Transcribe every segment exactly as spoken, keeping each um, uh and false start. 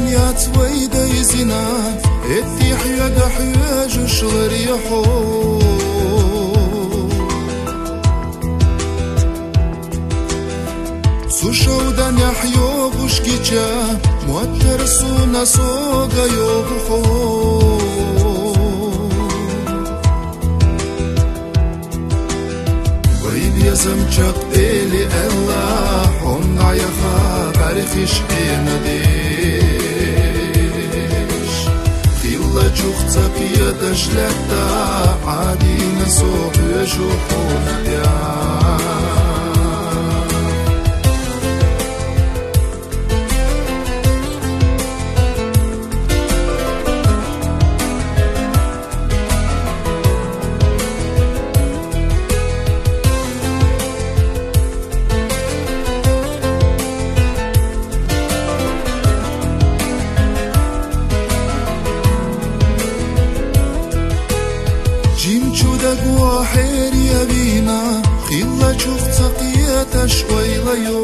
يات ويدا يزنا اتي حيا حيا جشلر يحو سوشودان يحيو بوشكيچا موتر سونا سوغا يوبخو ويد يزمچاق ديلي الله حمنا يخا برخش انديش خيلا جوختا قيادة جلتا عادينا سوح يجوحونا ديان دقوا حير يبينا خيلا شوخ تقية شويلا يو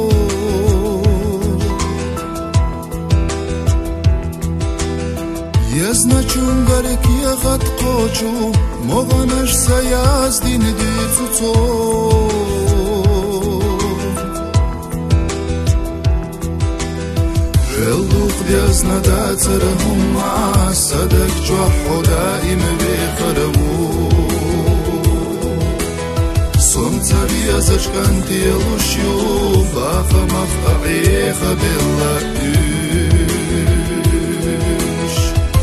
يزنا چونغرك يغت قوچو مغنش سياز دين ديتو تو جلوخ ديزنا داترهم ما صدق جوحو دائم بيخربو صمتري أزجكن ديلوشيو باخا مفقعي خبيلا إيش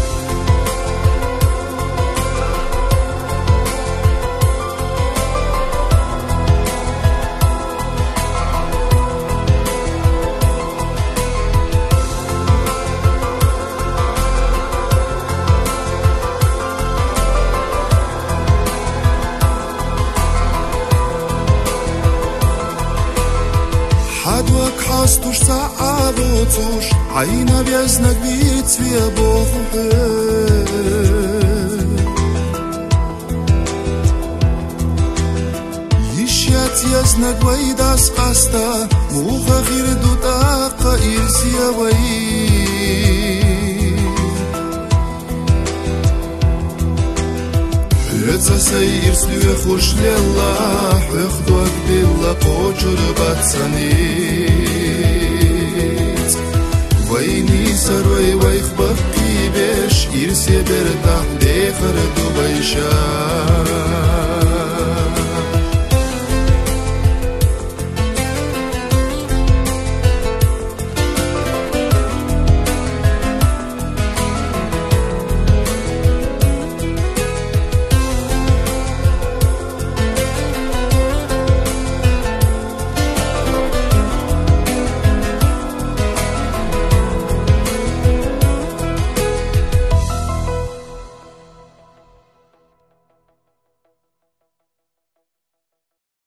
حدوك حاستوش سعادوتوش عينا بيزنك بيت فيها بوخوحي يشيات يزنك ويداس قاستا موخا غير دوتاقا إرسيا وي هيتسا سير سلوه خوش لله حيخدوك بالله قوچر باتسانيت ويني سروي ويخ بقي بيش إرسي برتاح ديخر دو بيشا